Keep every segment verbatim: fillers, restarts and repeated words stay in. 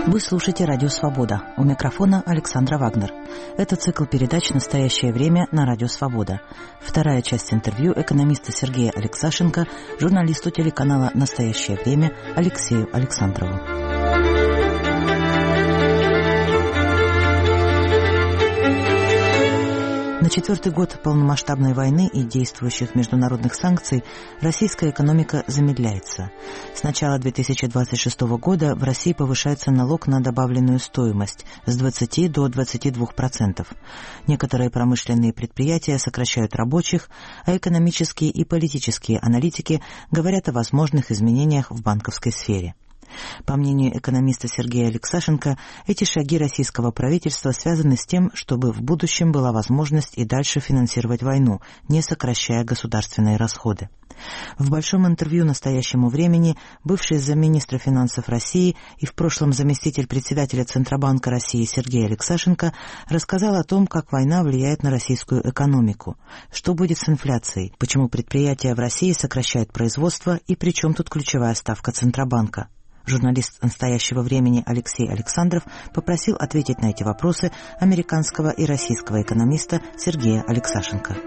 Вы слушаете «Радио Свобода». У микрофона Александра Вагнер. Это цикл передач «Настоящее время» на «Радио Свобода». Вторая часть интервью экономиста Сергея Алексашенко журналисту телеканала «Настоящее время» Алексею Александрову. На четвертый год полномасштабной войны и действующих международных санкций российская экономика замедляется. С начала две тысячи двадцать шестого года в России повышается налог на добавленную стоимость с двадцати до двадцати двух процентов. Некоторые промышленные предприятия сокращают рабочих, а экономические и политические аналитики говорят о возможных изменениях в банковской сфере. По мнению экономиста Сергея Алексашенко, эти шаги российского правительства связаны с тем, чтобы в будущем была возможность и дальше финансировать войну, не сокращая государственные расходы. В большом интервью «Настоящему времени» бывший замминистра финансов России и в прошлом заместитель председателя Центробанка России Сергей Алексашенко рассказал о том, как война влияет на российскую экономику, что будет с инфляцией, почему предприятия в России сокращают производство и при чем тут ключевая ставка Центробанка. Журналист «Настоящего времени» Алексей Александров попросил ответить на эти вопросы американского и российского экономиста Сергея Алексашенко.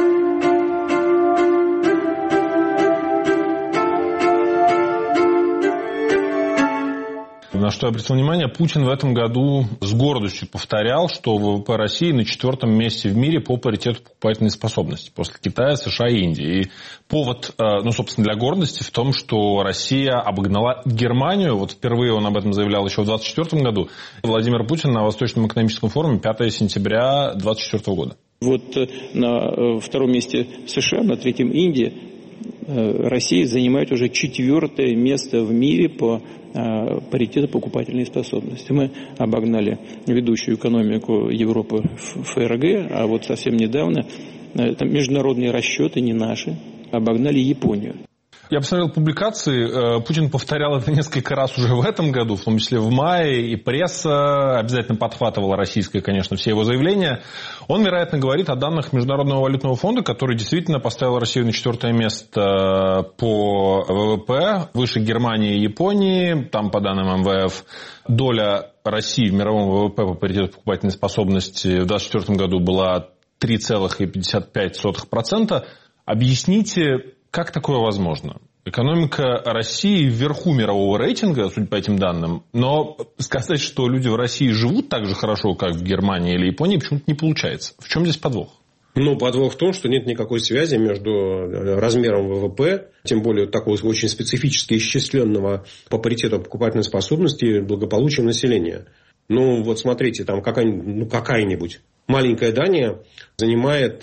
На что я обратил внимание, Путин в этом году с гордостью повторял, что ВВП России на четвертом месте в мире по паритету покупательной способности после Китая, США и Индии. И повод, ну, собственно, для гордости в том, что Россия обогнала Германию. Вот впервые он об этом заявлял еще в двадцать четвёртом году. Владимир Путин на Восточном экономическом форуме пятого сентября двадцать четвёртого года. Вот на втором месте США, на третьем Индия, Россия занимает уже четвертое место в мире по паритету покупательной способности. Мы обогнали ведущую экономику Европы ФРГ, а вот совсем недавно, это международные расчеты, не наши, обогнали Японию. Я посмотрел публикации, Путин повторял это несколько раз уже в этом году, в том числе в мае, и пресса обязательно подхватывала российское, конечно, все его заявления. Он, вероятно, говорит о данных Международного валютного фонда, который действительно поставил Россию на четвертое место по ВВП, выше Германии и Японии. Там, по данным эм вэ эф, доля России в мировом ВВП по паритету покупательной способности в две тысячи двадцать четвёртом году была три целых пятьдесят пять сотых процента. Объясните, как такое возможно? Экономика России вверху мирового рейтинга, судя по этим данным, но сказать, что люди в России живут так же хорошо, как в Германии или Японии, почему-то не получается. В чем здесь подвох? Ну, подвох в том, что нет никакой связи между размером ВВП, тем более такого очень специфически исчисленного по паритету покупательной способности и благополучием населения. Ну, вот смотрите, там какая-нибудь, ну, какая-нибудь маленькая Дания занимает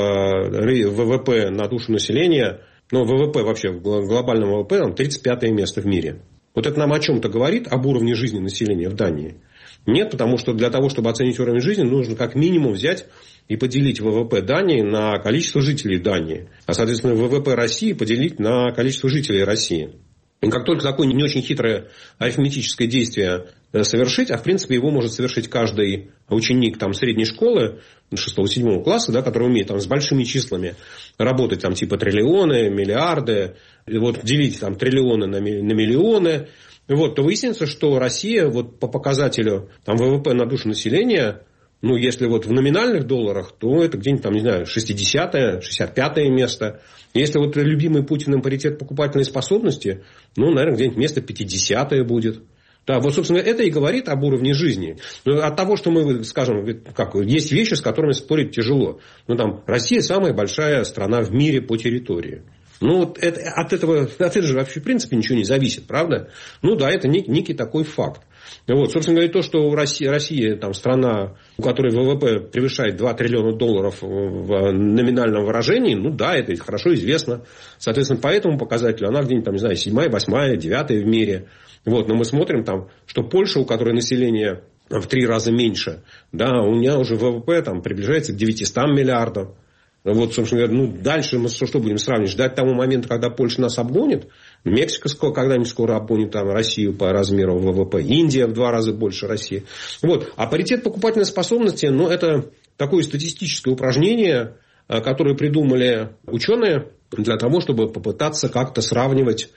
в ВВП на душу населения, ну, ВВП вообще, в глобальном ВВП, там тридцать пятое место в мире. Вот это нам о чем-то говорит, об уровне жизни населения в Дании? Нет, потому что для того, чтобы оценить уровень жизни, нужно как минимум взять и поделить ВВП Дании на количество жителей Дании. А, соответственно, ВВП России поделить на количество жителей России. И как только такое не очень хитрое арифметическое действие совершить, а в принципе его может совершить каждый ученик там, средней школы, шестого-седьмого класса, да, который умеет там, с большими числами работать, там, типа триллионы, миллиарды, и вот делить там, триллионы на, на миллионы, вот, то выяснится, что Россия вот, по показателю там, ВВП на душу населения, ну, если вот в номинальных долларах, то это где-нибудь там, не знаю, шестидесятое, шестьдесят пятое место. Если вот любимый Путиным паритет покупательной способности, ну, наверное, где-нибудь место пятидесятое будет. Да, вот, собственно, это и говорит об уровне жизни. Но от того, что мы, скажем, как, есть вещи, с которыми спорить тяжело. Ну, там, Россия самая большая страна в мире по территории. Ну, вот это, от, этого, от этого же вообще, в принципе, ничего не зависит, правда? Ну, да, это некий, некий такой факт. Вот, собственно говоря, то, что Россия, Россия там, страна, у которой ВВП превышает два триллиона долларов в номинальном выражении, ну, да, это хорошо известно. Соответственно, по этому показателю она где-нибудь, там, не знаю, седьмая, восьмая, девятая в мире. Вот, но мы смотрим, там, что Польша, у которой население в три раза меньше, да, у нее уже ВВП там, приближается к девятистам миллиардам. Вот, собственно говоря, ну, дальше мы что, что будем сравнивать? Ждать того момента, когда Польша нас обгонит? Мексика когда-нибудь скоро обгонит там, Россию по размеру ВВП. Индия в два раза больше России. Вот. А паритет покупательной способности, ну, это такое статистическое упражнение, которое придумали ученые для того, чтобы попытаться как-то сравнивать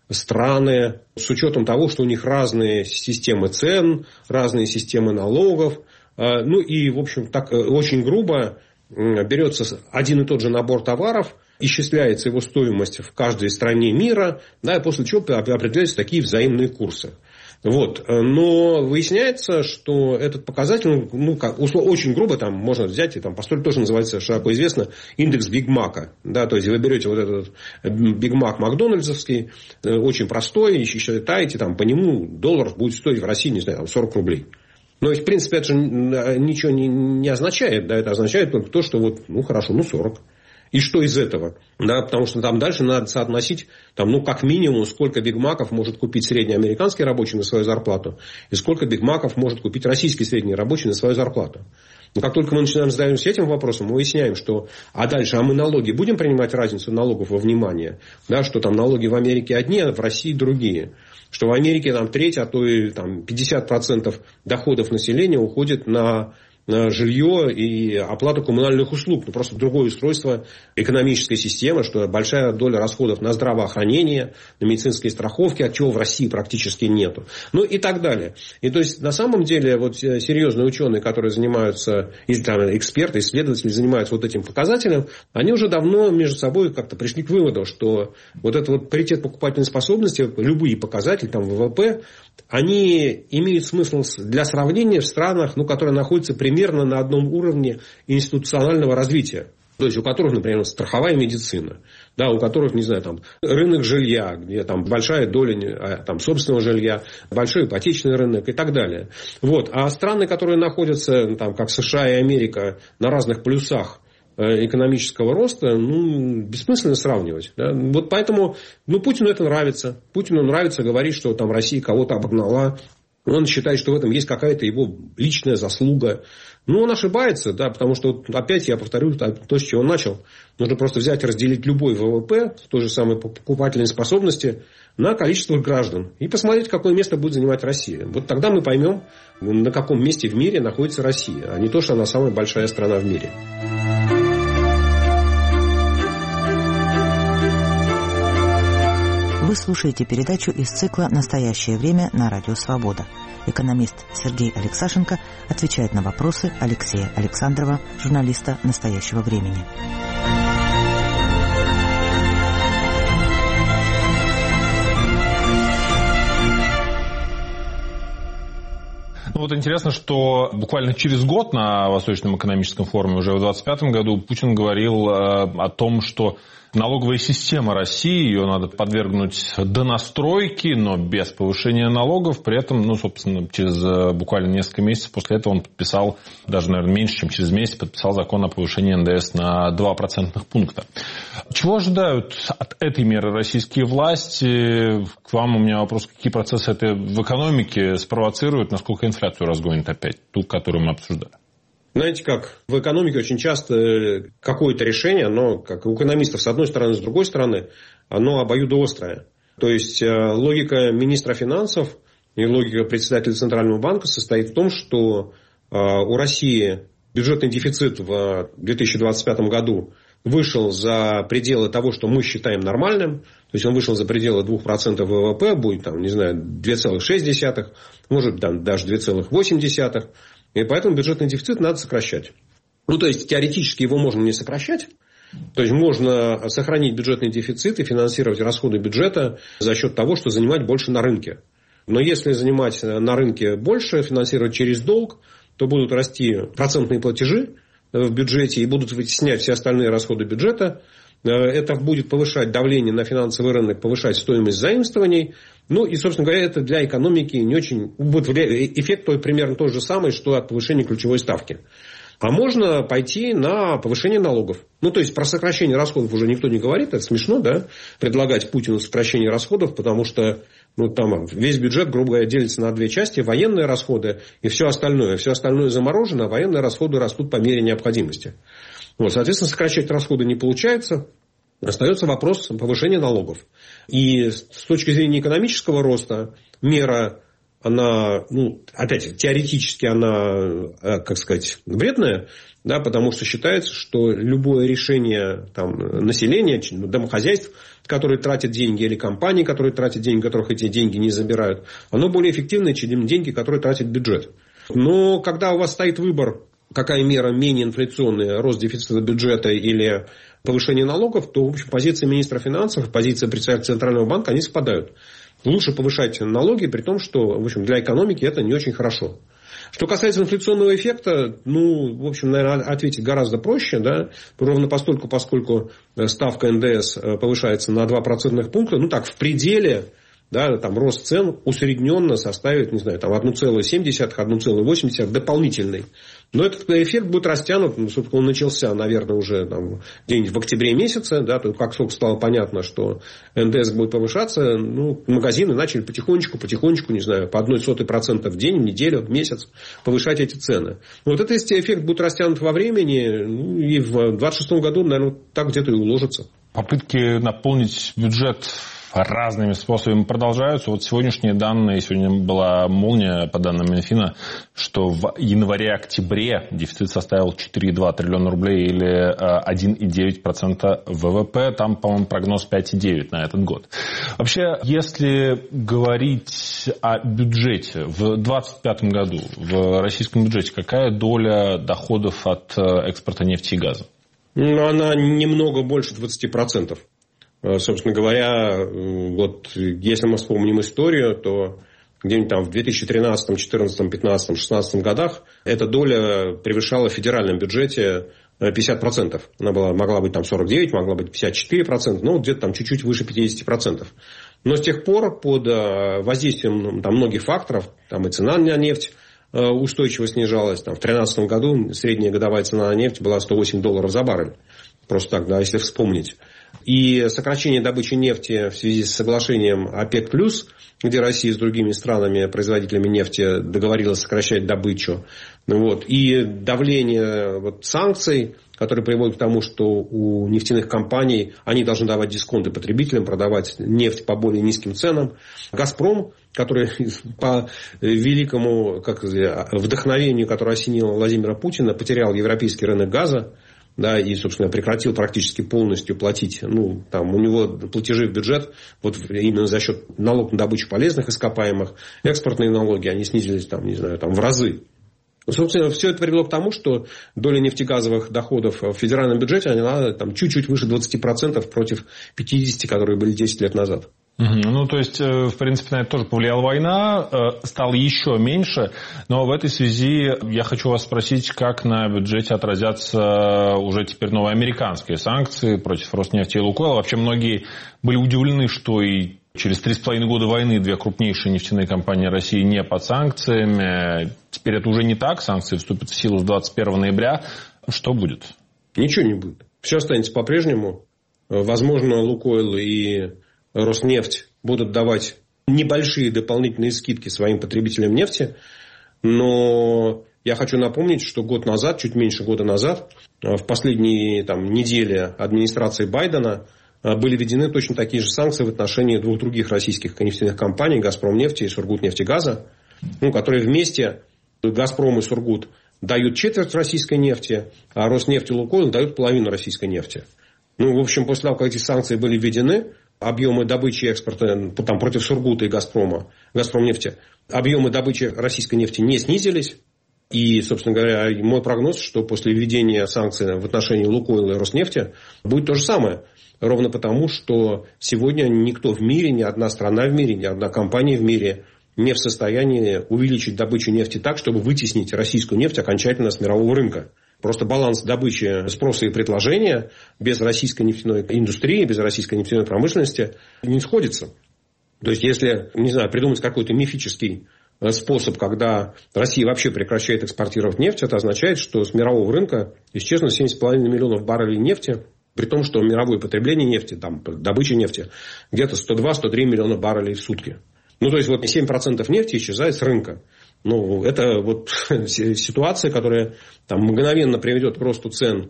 страны, с учетом того, что у них разные системы цен, разные системы налогов. Ну и, в общем, так очень грубо берется один и тот же набор товаров, исчисляется его стоимость в каждой стране мира, да, и после чего определяются такие взаимные курсы. Вот. Но выясняется, что этот показатель, ну, как, очень грубо там можно взять, и там постольку тоже называется, широко известно, индекс Биг Мака. Да, то есть вы берете вот этот Биг Мак макдональдсовский, очень простой, и считаете, там, по нему доллар будет стоить в России, не знаю, там, сорок рублей. Но, в принципе, это же ничего не, не означает. Да, это означает только то, что вот, ну, хорошо, ну, сорок. И что из этого? Да, потому что там дальше надо соотносить, там, ну, как минимум, сколько бигмаков может купить средний американский рабочий на свою зарплату, и сколько бигмаков может купить российский средний рабочий на свою зарплату. Но как только мы начинаем задаемся этим вопросом, мы выясняем, что, а дальше, а мы налоги будем принимать разницу налогов во внимание, да, что там налоги в Америке одни, а в России другие. Что в Америке там треть, а то и там, пятьдесят процентов доходов населения уходит на жилье и оплату коммунальных услуг. Ну, просто другое устройство экономической системы, что большая доля расходов на здравоохранение, на медицинские страховки, от чего в России практически нету. Ну и так далее. И то есть на самом деле вот серьезные ученые, которые занимаются, или там, эксперты, исследователи занимаются вот этим показателем, они уже давно между собой как-то пришли к выводу, что вот этот вот паритет покупательной способности, любые показатели, там ВВП, они имеют смысл для сравнения в странах, ну, которые находятся примерно примерно на одном уровне институционального развития. То есть, у которых, например, страховая медицина, да, у которых, не знаю, там, рынок жилья, где там большая доля там, собственного жилья, большой ипотечный рынок и так далее. Вот. А страны, которые находятся, там, как США и Америка, на разных плюсах экономического роста, ну, бессмысленно сравнивать. Да? Вот поэтому, ну, Путину это нравится. Путину нравится говорить, что там Россия кого-то обогнала. Он считает, что в этом есть какая-то его личная заслуга. Ну, он ошибается, да, потому что, опять я повторю то, с чего он начал. Нужно просто взять и разделить любой ВВП, той же самой покупательной способности, на количество граждан. И посмотреть, какое место будет занимать Россия. Вот тогда мы поймем, на каком месте в мире находится Россия, а не то, что она самая большая страна в мире. Вы слушаете передачу из цикла «Настоящее время» на Радио Свобода. Экономист Сергей Алексашенко отвечает на вопросы Алексея Александрова, журналиста «Настоящего времени». Ну, вот интересно, что буквально через год на Восточном экономическом форуме, уже в двадцать пятом году, Путин говорил э, о том, что налоговая система России, ее надо подвергнуть донастройке, но без повышения налогов. При этом, ну, собственно, через буквально несколько месяцев после этого он подписал, даже, наверное, меньше, чем через месяц, подписал закон о повышении эн дэ эс на два процентных пункта. Чего ожидают от этой меры российские власти? К вам у меня вопрос, какие процессы это в экономике спровоцируют, насколько инфляцию разгонит опять, ту, которую мы обсуждали? Знаете как, в экономике очень часто какое-то решение, оно, как у экономистов, с одной стороны, с другой стороны, оно обоюдоострое. То есть, логика министра финансов и логика председателя Центрального банка состоит в том, что у России бюджетный дефицит в две тысячи двадцать пятом году вышел за пределы того, что мы считаем нормальным. То есть, он вышел за пределы двух процентов ВВП, будет, там, не знаю, две целых шесть десятых, может, там, даже две целых восемь десятых. И поэтому бюджетный дефицит надо сокращать. Ну, то есть, теоретически его можно не сокращать. То есть, можно сохранить бюджетный дефицит и финансировать расходы бюджета за счет того, что занимать больше на рынке. Но если занимать на рынке больше, финансировать через долг, то будут расти процентные платежи в бюджете и будут вытеснять все остальные расходы бюджета. Это будет повышать давление на финансовый рынок, повышать стоимость заимствований. Ну, и, собственно говоря, это для экономики не очень... Будет эффект примерно тот же самый, что от повышения ключевой ставки. А можно пойти на повышение налогов. Ну, то есть, про сокращение расходов уже никто не говорит. Это смешно, да? Предлагать Путину сокращение расходов, потому что ну, там весь бюджет, грубо говоря, делится на две части. Военные расходы и все остальное. Все остальное заморожено, а военные расходы растут по мере необходимости. Вот, соответственно, сокращать расходы не получается. Остается вопрос повышения налогов. И с точки зрения экономического роста мера она, ну, опять, теоретически она, как сказать, вредная, да, потому что считается, что любое решение там, населения, домохозяйств, которые тратят деньги, или компаний, которые тратят деньги, которых эти деньги не забирают, оно более эффективное, чем деньги, которые тратит бюджет. Но когда у вас стоит выбор, какая мера менее инфляционная, рост дефицита бюджета или повышение налогов, то, в общем, позиция министра финансов, позиция председателя Центрального банка, они совпадают. Лучше повышать налоги, при том, что, в общем, для экономики это не очень хорошо. Что касается инфляционного эффекта, ну, в общем, наверное, ответить гораздо проще, да, ровно постольку, поскольку ставка эн дэ эс повышается на два процентных пункта, ну, так, в пределе, да, там, рост цен усредненно составит, не знаю, там, одна целая семь десятых - одна целая восемь десятых дополнительный. Но этот эффект будет растянут, ну, собственно, он начался, наверное, уже там, где-нибудь в октябре месяце, да, то как только стало понятно, что эн дэ эс будет повышаться, ну, магазины начали потихонечку, потихонечку, не знаю, по одной сотой процента в день, в неделю, в месяц повышать эти цены. Вот этот эффект будет растянут во времени, ну, и в двадцать шестом году, наверное, так где-то и уложится. Попытки наполнить бюджет разными способами продолжаются. Вот сегодняшние данные, сегодня была молния по данным Минфина, что в январе-октябре дефицит составил четыре целых два десятых триллиона рублей или один целых девять десятых процента вэ вэ пэ. Там, по-моему, прогноз пять целых девять десятых на этот год. Вообще, если говорить о бюджете, в двадцать пятом году в российском бюджете какая доля доходов от экспорта нефти и газа? Ну, она немного больше двадцати процентов. Собственно говоря, вот если мы вспомним историю, то где-нибудь там в две тысячи тринадцатом, четырнадцатом, пятнадцатом, шестнадцатом годах эта доля превышала в федеральном бюджете пятьдесят процентов. Она была, могла быть там сорок девять, могла быть пятьдесят четыре процента, но где-то там чуть-чуть выше пятьдесят процентов. Но с тех пор под воздействием там, многих факторов, там и цена на нефть устойчиво снижалась. Там, в две тысячи тринадцатом году средняя годовая цена на нефть была сто восемь долларов за баррель. Просто так, да, если вспомнить. И сокращение добычи нефти в связи с соглашением ОПЕК+, где Россия с другими странами, производителями нефти, договорилась сокращать добычу. Вот. И давление вот, санкций, которые приводят к тому, что у нефтяных компаний они должны давать дисконты потребителям, продавать нефть по более низким ценам. «Газпром», который по великому как сказать, вдохновению, которое осенило Владимира Путина, потерял европейский рынок газа. Да, и, собственно, прекратил практически полностью платить. Ну, там, у него платежи в бюджет, вот именно за счет налога на добычу полезных ископаемых, экспортные налоги, они снизились, там, не знаю, там, в разы. Собственно, все это привело к тому, что доля нефтегазовых доходов в федеральном бюджете, она там, чуть-чуть выше двадцати процентов против пятидесяти процентов, которые были десять лет назад. Угу. Ну, то есть, в принципе, на это тоже повлияла война, стало еще меньше, но в этой связи я хочу вас спросить, как на бюджете отразятся уже теперь новые американские санкции против Роснефти и Лукойла. Вообще, многие были удивлены, что и через три с половиной года войны две крупнейшие нефтяные компании России не под санкциями. Теперь это уже не так, санкции вступят в силу с двадцать первого ноября. Что будет? Ничего не будет. Все останется по-прежнему. Возможно, Лукойл и Роснефть будут давать небольшие дополнительные скидки своим потребителям нефти. Но я хочу напомнить, что год назад, чуть меньше года назад, в последние там, недели администрации Байдена были введены точно такие же санкции в отношении двух других российских нефтяных компаний, «Газпромнефти» и «Сургутнефтегаза», ну, которые вместе, «Газпром» и «Сургут», дают четверть российской нефти, а «Роснефть» и «Лукойл» дают половину российской нефти. Ну, в общем, после того, как эти санкции были введены, объемы добычи и экспорта там, против «Сургута» и «Газпрома», «Газпромнефти», объемы добычи российской нефти не снизились. И, собственно говоря, мой прогноз, что после введения санкций в отношении «Лукойла» и «Роснефти» будет то же самое. Ровно потому, что сегодня никто в мире, ни одна страна в мире, ни одна компания в мире не в состоянии увеличить добычу нефти так, чтобы вытеснить российскую нефть окончательно с мирового рынка. Просто баланс добычи, спроса и предложения без российской нефтяной индустрии, без российской нефтяной промышленности не сходится. То есть, если, не знаю, придумать какой-то мифический способ, когда Россия вообще прекращает экспортировать нефть, это означает, что с мирового рынка исчезнут семь целых пять десятых миллионов баррелей нефти, при том, что мировое потребление нефти, там, добыча нефти где-то сто два - сто три миллиона баррелей в сутки. Ну, то есть, вот семь процентов нефти исчезает с рынка. Ну, это вот ситуация, которая там, мгновенно приведет к росту цен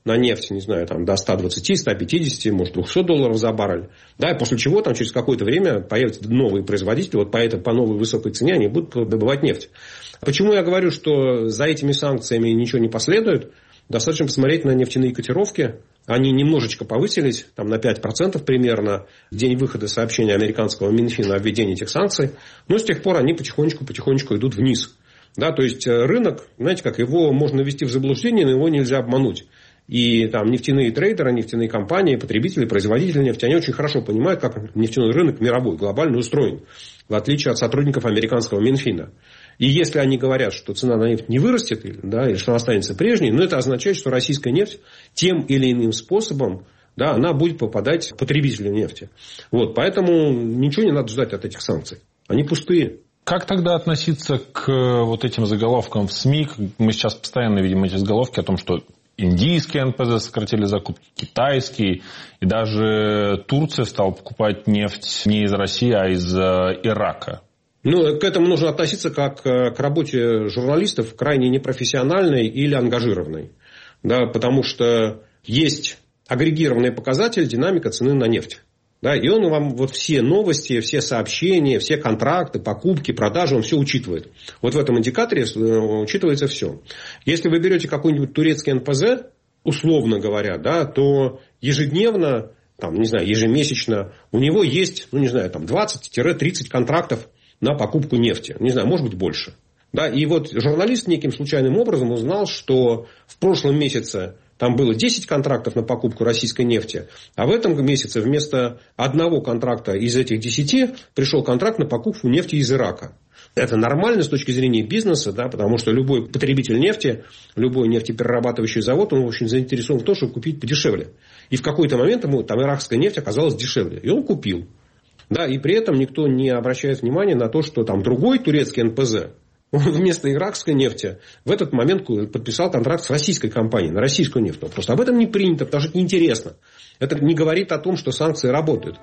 на нефть, не знаю, там, до ста двадцати, ста пятидесяти, может, двухсот долларов за баррель. Да, и после чего там через какое-то время появятся новые производители, вот по, этой, по новой высокой цене они будут добывать нефть. Почему я говорю, что за этими санкциями ничего не последует? Достаточно посмотреть на нефтяные котировки. Они немножечко повысились, там, на пять процентов примерно, в день выхода сообщения американского Минфина о введении этих санкций. Но с тех пор они потихонечку-потихонечку идут вниз. Да, то есть рынок, знаете как, его можно ввести в заблуждение, но его нельзя обмануть. И там нефтяные трейдеры, нефтяные компании, потребители, производители нефти, они очень хорошо понимают, как нефтяной рынок мировой, глобально устроен, в отличие от сотрудников американского Минфина. И если они говорят, что цена на нефть не вырастет, да, или что она останется прежней, ну, это означает, что российская нефть тем или иным способом, да, она будет попадать потребителям нефти. Вот, поэтому ничего не надо ждать от этих санкций. Они пустые. Как тогда относиться к вот этим заголовкам в СМИ? Мы сейчас постоянно видим эти заголовки о том, что индийские эн пэ зэ сократили закупки, китайские, и даже Турция стала покупать нефть не из России, а из Ирака. Ну, к этому нужно относиться как к работе журналистов крайне непрофессиональной или ангажированной. Да, потому что есть агрегированный показатель динамика цены на нефть. Да, и он вам вот все новости, все сообщения, все контракты, покупки, продажи, он все учитывает. Вот в этом индикаторе учитывается все. Если вы берете какой-нибудь турецкий эн пэ зэ, условно говоря, да, то ежедневно, там, не знаю, ежемесячно у него есть, ну, не знаю, там двадцать-тридцать контрактов на покупку нефти. Не знаю, может быть, больше. Да, и вот журналист неким случайным образом узнал, что в прошлом месяце там было десять контрактов на покупку российской нефти, а в этом месяце вместо одного контракта из этих десяти пришел контракт на покупку нефти из Ирака. Это нормально с точки зрения бизнеса, да, потому что любой потребитель нефти, любой нефтеперерабатывающий завод, он очень заинтересован в том, чтобы купить подешевле. И в какой-то момент ему там иракская нефть оказалась дешевле. И он купил. Да, и при этом никто не обращает внимания на то, что там другой турецкий эн пэ зэ, он вместо иракской нефти в этот момент подписал контракт с российской компанией на российскую нефть. Просто об этом не принято, потому что это неинтересно. Это не говорит о том, что санкции работают.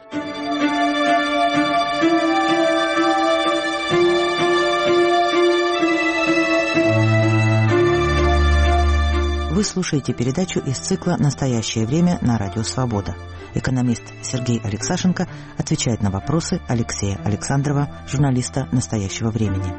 Вы слушаете передачу из цикла «Настоящее время» на Радио Свобода. Экономист Сергей Алексашенко отвечает на вопросы Алексея Александрова, журналиста «Настоящего времени».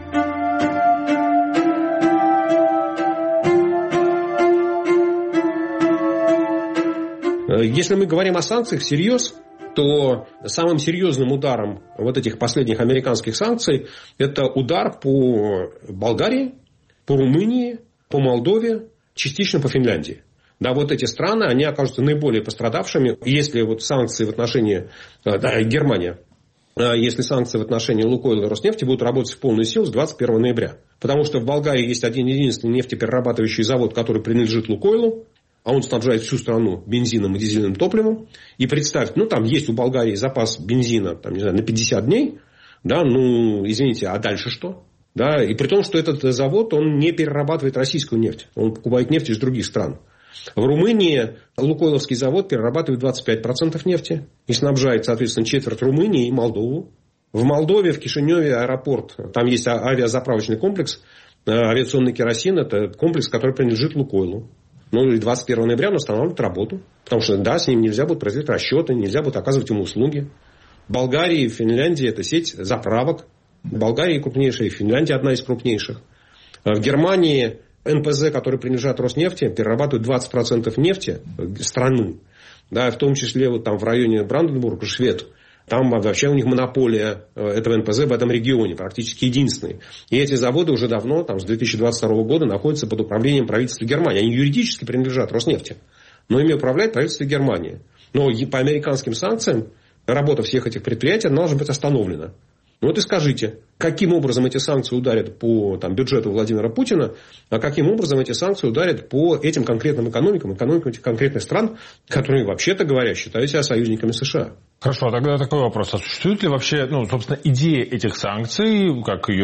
Если мы говорим о санкциях всерьез, то самым серьезным ударом вот этих последних американских санкций это удар по Болгарии, по Румынии, по Молдове, частично по Финляндии. Да, вот эти страны, они окажутся наиболее пострадавшими, если вот санкции в отношении да, Германия, если санкции в отношении Лукойла и Роснефти будут работать в полную силу с двадцать первого ноября. Потому что в Болгарии есть один единственный нефтеперерабатывающий завод, который принадлежит Лукойлу, а он снабжает всю страну бензином и дизельным топливом. И представьте, ну там есть у Болгарии запас бензина там, не знаю, на пятьдесят дней. Да, ну, извините, а дальше что? Да, и при том, что этот завод, он не перерабатывает российскую нефть. Он покупает нефть из других стран. В Румынии Лукойловский завод перерабатывает двадцать пять процентов нефти. И снабжает, соответственно, четверть Румынии и Молдову. В Молдове, в Кишиневе аэропорт. Там есть авиазаправочный комплекс. Авиационный керосин. Это комплекс, который принадлежит Лукойлу. Ну, и двадцать первого ноября он останавливает работу. Потому что, да, с ним нельзя будет производить расчеты, нельзя будет оказывать ему услуги. В Болгарии и в Финляндии это сеть заправок. В Болгарии крупнейшая, и в Финляндии одна из крупнейших. В Германии эн пэ зэ, который принадлежат Роснефти, перерабатывают двадцать процентов нефти страны. Да, в том числе вот там в районе Бранденбурга, Швед. Там вообще у них монополия этого эн пэ зэ в этом регионе, практически единственный. И эти заводы уже давно, там, с две тысячи двадцать второго года, находятся под управлением правительства Германии. Они юридически принадлежат Роснефти, но ими управляет правительство Германии. Но по американским санкциям работа всех этих предприятий должна быть остановлена. Ну вот и скажите, каким образом эти санкции ударят по там, бюджету Владимира Путина, а каким образом эти санкции ударят по этим конкретным экономикам, экономикам этих конкретных стран, которые, вообще-то говоря, считают себя союзниками США. Хорошо, тогда такой вопрос. А существует ли вообще, ну, собственно, идея этих санкций, как ее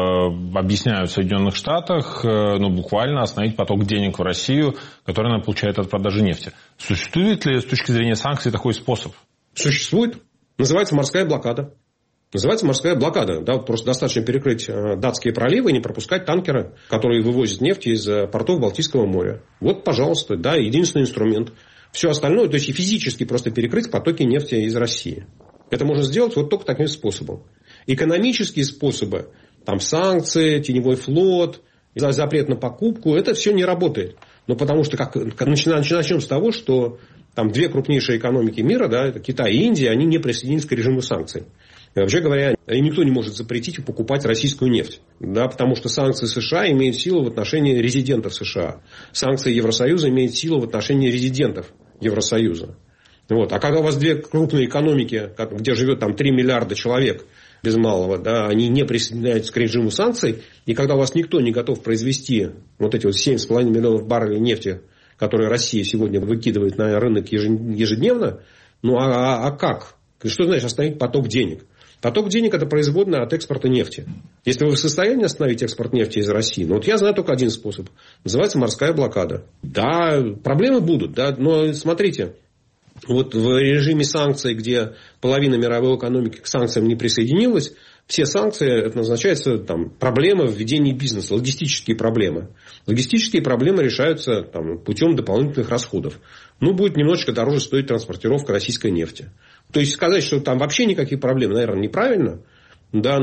э, объясняют в Соединенных Штатах, э, ну, буквально остановить поток денег в Россию, который она получает от продажи нефти? Существует ли с точки зрения санкций такой способ? Существует. Называется морская блокада. Называется морская блокада. Да, просто достаточно перекрыть датские проливы и не пропускать танкеры, которые вывозят нефть из портов Балтийского моря. Вот, пожалуйста, да, единственный инструмент. Все остальное, то есть и физически просто перекрыть потоки нефти из России. Это можно сделать вот только таким способом. Экономические способы, там санкции, теневой флот, запрет на покупку, это все не работает. Ну, потому что, как, начинаем, начнем с того, что там две крупнейшие экономики мира, да, это Китай и Индия, они не присоединились к режиму санкций. И, вообще говоря, никто не может запретить покупать российскую нефть. Да, потому что санкции США имеют силу в отношении резидентов США. Санкции Евросоюза имеют силу в отношении резидентов Евросоюза. Вот. А когда у вас две крупные экономики, где живет там три миллиарда человек без малого, да, они не присоединяются к режиму санкций, и когда у вас никто не готов произвести вот эти вот семь с половиной миллионов баррелей нефти, которые Россия сегодня выкидывает на рынок ежедневно, ну а, а как? Что значит остановить поток денег? Поток денег – это производная от экспорта нефти. Если вы в состоянии остановить экспорт нефти из России, ну вот я знаю только один способ. Называется морская блокада. Да, проблемы будут, да, но смотрите. Вот в режиме санкций, где половина мировой экономики к санкциям не присоединилась, все санкции, это назначается там, проблемы в ведении бизнеса, логистические проблемы. Логистические проблемы решаются там, путем дополнительных расходов. Ну, будет немножечко дороже стоить транспортировка российской нефти. То есть, сказать, что там вообще никаких проблем, наверное, неправильно. Да,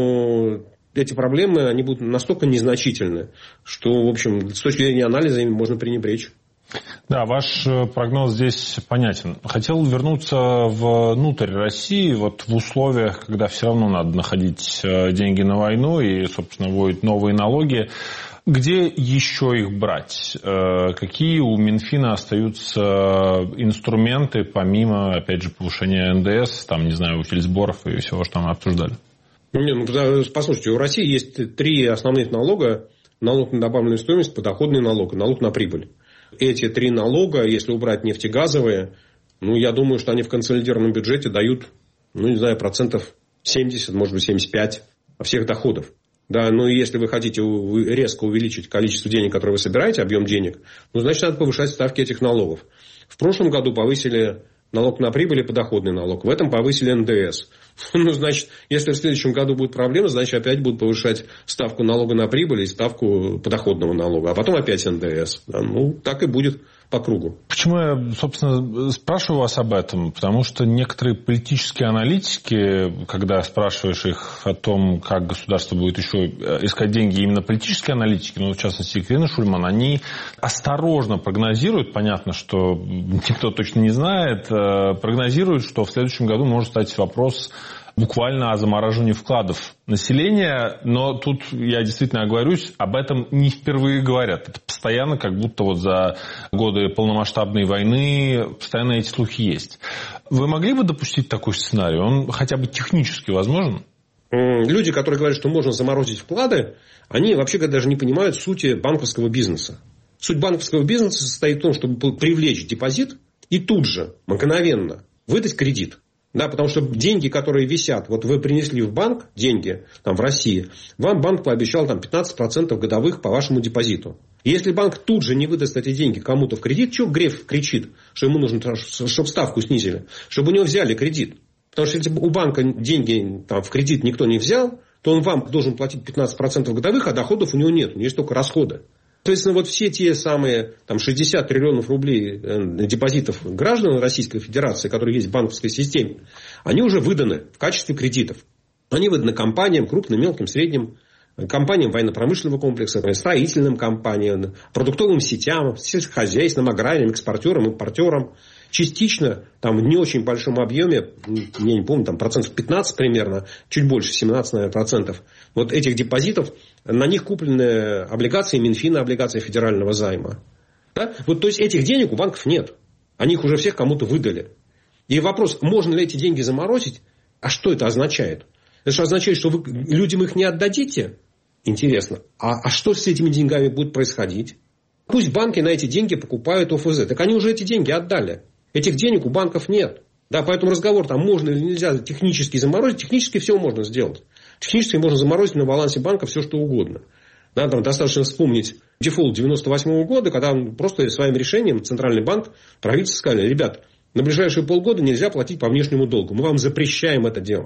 но эти проблемы, они будут настолько незначительны, что, в общем, с точки зрения анализа ими можно пренебречь. Да, ваш прогноз здесь понятен. Хотел вернуться внутрь России, вот в условиях, когда все равно надо находить деньги на войну и, собственно, вводить новые налоги. Где еще их брать? Какие у Минфина остаются инструменты, помимо, опять же, повышения эн дэ эс, там, не знаю, утильсборов и всего, что мы обсуждали? Не, ну, послушайте, у России есть три основных налога. Налог на добавленную стоимость, подоходный налог и налог на прибыль. Эти три налога, если убрать нефтегазовые, ну, я думаю, что они в консолидированном бюджете дают, ну, не знаю, процентов семьдесят, может быть, семьдесят пять всех доходов. Да, но если вы хотите резко увеличить количество денег, которые вы собираете, объем денег, ну, значит, надо повышать ставки этих налогов. В прошлом году повысили налог на прибыль и подоходный налог. В этом повысили эн дэ эс. Ну, значит, если в следующем году будет проблема, значит, опять будут повышать ставку налога на прибыль и ставку подоходного налога. А потом опять эн дэ эс. Да, ну, так и будет по кругу. Почему я, собственно, спрашиваю вас об этом? Потому что некоторые политические аналитики, когда спрашиваешь их о том, как государство будет еще искать деньги, именно политические аналитики, ну, в частности, Екатерина Шульман, они осторожно прогнозируют, понятно, что никто точно не знает, прогнозируют, что в следующем году может стать вопрос буквально о замораживании вкладов населения, но тут я действительно оговорюсь, об этом не впервые говорят. Это постоянно, как будто вот за годы полномасштабной войны, постоянно эти слухи есть. Вы могли бы допустить такой сценарий? Он хотя бы технически возможен? Люди, которые говорят, что можно заморозить вклады, они вообще даже не понимают сути банковского бизнеса. Суть банковского бизнеса состоит в том, чтобы привлечь депозит и тут же, мгновенно, выдать кредит. Да, потому что деньги, которые висят, вот вы принесли в банк деньги там, в России, вам банк пообещал там, пятнадцать процентов годовых по вашему депозиту. И если банк тут же не выдаст эти деньги кому-то в кредит, что Греф кричит, что ему нужно, чтобы ставку снизили, чтобы у него взяли кредит. Потому что если у банка деньги там, в кредит никто не взял, то он вам должен платить пятнадцать процентов годовых, а доходов у него нет, у него есть только расходы. Соответственно, вот все те самые там, шестьдесят триллионов рублей депозитов граждан Российской Федерации, которые есть в банковской системе, они уже выданы в качестве кредитов. Они выданы компаниям, крупным, мелким, средним, компаниям военно-промышленного комплекса, строительным компаниям, продуктовым сетям, сельскохозяйственным, аграрным, экспортерам, импортерам. Частично, там, в не очень большом объеме, я не помню, там, процентов пятнадцать примерно, чуть больше, семнадцать, наверное, процентов, вот этих депозитов, на них куплены облигации Минфина, облигации федерального займа. Да? Вот, то есть, этих денег у банков нет. Они их уже всех кому-то выдали. И вопрос, можно ли эти деньги заморозить? А что это означает? Это что означает, что вы людям их не отдадите? Интересно. А, а что с этими деньгами будет происходить? Пусть банки на эти деньги покупают о эф зэ. Так они уже эти деньги отдали. Этих денег у банков нет. Да, поэтому разговор, там можно или нельзя технически заморозить. Технически все можно сделать. Технически можно заморозить на балансе банка все, что угодно. Да, там достаточно вспомнить дефолт девяносто восьмого года, когда просто своим решением Центральный банк, правительство сказали, ребят, на ближайшие полгода нельзя платить по внешнему долгу. Мы вам запрещаем это делать.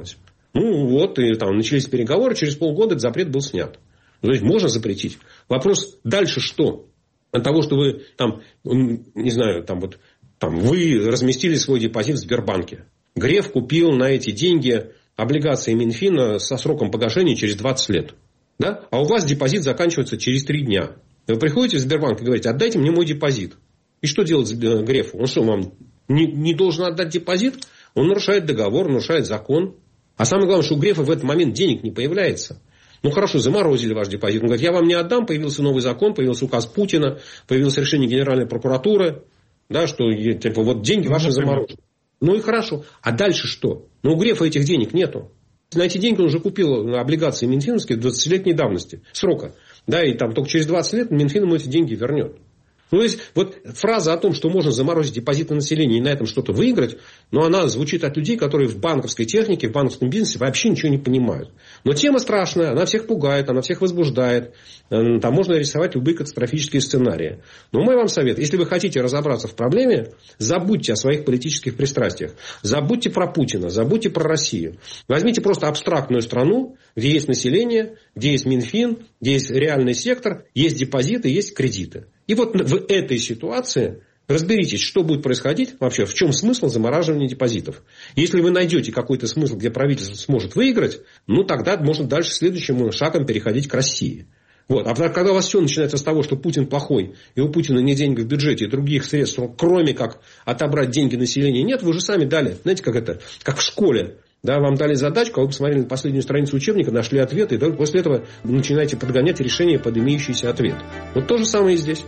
Ну вот, и там начались переговоры, через полгода этот запрет был снят. То есть можно запретить. Вопрос дальше что? От того, что вы там, не знаю, там вот там, вы разместили свой депозит в Сбербанке. Греф купил на эти деньги облигации Минфина со сроком погашения через двадцать лет. Да? А у вас депозит заканчивается через три дня. Вы приходите в Сбербанк и говорите, отдайте мне мой депозит. И что делать Грефу? Он что, вам не, не должен отдать депозит? Он нарушает договор, нарушает закон. А самое главное, что у Грефа в этот момент денег не появляется. Ну хорошо, заморозили ваш депозит. Он говорит, я вам не отдам, появился новый закон, появился указ Путина, появилось решение Генеральной прокуратуры, да, что типа, вот деньги ваши ну, заморожены. Ну и хорошо. А дальше что? Ну у Грефа этих денег нету. На эти деньги он уже купил облигации минфиновские двадцатилетней давности, срока. Да, и там только через двадцать лет Минфин ему эти деньги вернет. Ну, то есть, вот фраза о том, что можно заморозить депозиты населения и на этом что-то выиграть, но она звучит от людей, которые в банковской технике, в банковском бизнесе вообще ничего не понимают. Но тема страшная, она всех пугает, она всех возбуждает. Там можно рисовать любые катастрофические сценарии. Но мой вам совет, если вы хотите разобраться в проблеме, забудьте о своих политических пристрастиях. Забудьте про Путина, забудьте про Россию. Возьмите просто абстрактную страну, где есть население, где есть Минфин, где есть реальный сектор, есть депозиты, есть кредиты. И вот в этой ситуации разберитесь, что будет происходить вообще, в чем смысл замораживания депозитов. Если вы найдете какой-то смысл, где правительство сможет выиграть, ну тогда можно дальше следующим шагом переходить к России. Вот. А когда у вас все начинается с того, что Путин плохой, и у Путина нет денег в бюджете, и других средств, кроме как отобрать деньги населения, нет, вы же сами дали. Знаете, как это? Как в школе. Да, вам дали задачку, а вы посмотрели на последнюю страницу учебника, нашли ответы, и только после этого вы начинаете подгонять решение под имеющийся ответ. Вот то же самое и здесь.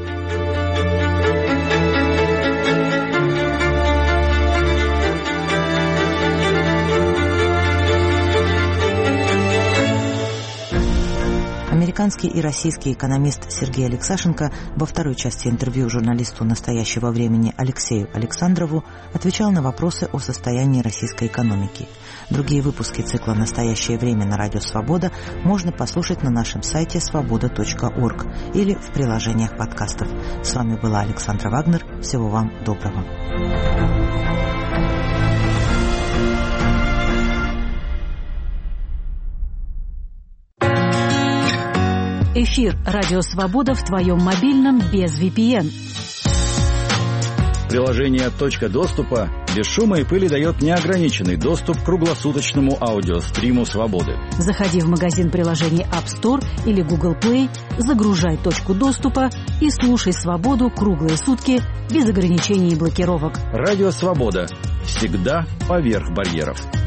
Американский и российский экономист Сергей Алексашенко во второй части интервью журналисту «Настоящего времени» Алексею Александрову отвечал на вопросы о состоянии российской экономики. Другие выпуски цикла «Настоящее время» на Радио Свобода можно послушать на нашем сайте свобода точка орг или в приложениях подкастов. С вами была Александра Вагнер. Всего вам доброго. Эфир «Радио Свобода» в твоем мобильном без ви пи эн. Приложение «Точка доступа» без шума и пыли дает неограниченный доступ к круглосуточному аудиостриму «Свободы». Заходи в магазин приложений App Store или Google Play, загружай «Точку доступа» и слушай «Свободу» круглые сутки без ограничений и блокировок. Радио «Свобода». Всегда поверх барьеров.